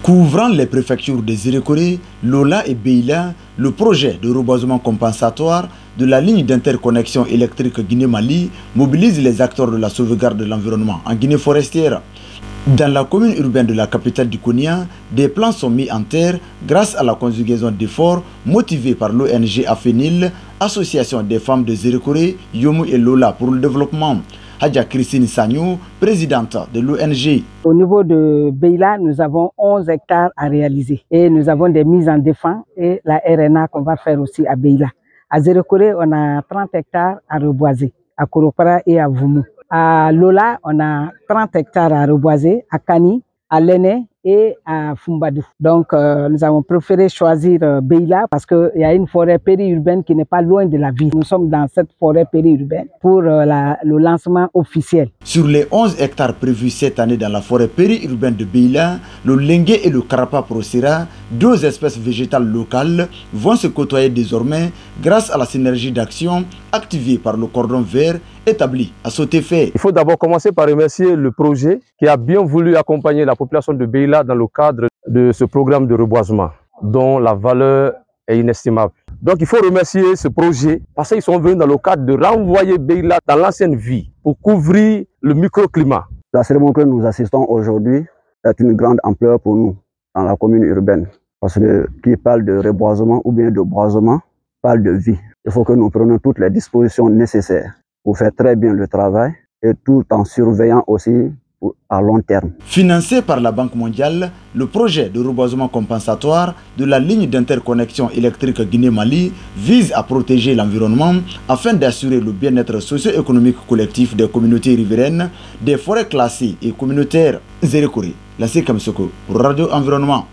Couvrant les préfectures de Zérékoré, Lola et Beila, le projet de reboisement compensatoire de la ligne d'interconnexion électrique Guinée-Mali mobilise les acteurs de la sauvegarde de l'environnement en Guinée forestière. Dans la commune urbaine de la capitale du Konya, des plans sont mis en terre grâce à la conjugaison d'efforts motivés par l'ONG Afenil, Association des femmes de Zérékoré, Yomu et Lola pour le développement. Hadja Christine Sagnou, présidente de l'ONG. Au niveau de Beila, nous avons 11 hectares à réaliser et nous avons des mises en défense et la RNA qu'on va faire aussi à Beila. À Zérékoré, on a 30 hectares à reboiser, à Koropara et à Voumou. À Lola, on a 30 hectares à reboiser, à Kani, à Lene et à Fumbadou. Donc, nous avons préféré choisir Beila parce qu'il y a une forêt périurbaine qui n'est pas loin de la ville. Nous sommes dans cette forêt périurbaine pour le lancement officiel. Sur les 11 hectares prévus cette année dans la forêt périurbaine de Beila, le Lengue et le Carapa procera, deux espèces végétales locales, vont se côtoyer désormais grâce à la synergie d'action activée par le cordon vert établi à Sotéfé. Il faut d'abord commencer par remercier le projet qui a bien voulu accompagner la population de Beila dans le cadre de ce programme de reboisement dont la valeur est inestimable. Donc il faut remercier ce projet parce qu'ils sont venus dans le cadre de renvoyer Beila dans l'ancienne vie pour couvrir le microclimat. La cérémonie que nous assistons aujourd'hui est une grande ampleur pour nous dans la commune urbaine parce que qui parle de reboisement ou bien de boisement parle de vie. Il faut que nous prenions toutes les dispositions nécessaires pour faire très bien le travail et tout en surveillant aussi à long terme. Financé par la Banque mondiale, le projet de reboisement compensatoire de la ligne d'interconnexion électrique Guinée-Mali vise à protéger l'environnement afin d'assurer le bien-être socio-économique collectif des communautés riveraines, des forêts classées et communautaires. Zérékoré, la Kamsoko, pour Radio Environnement.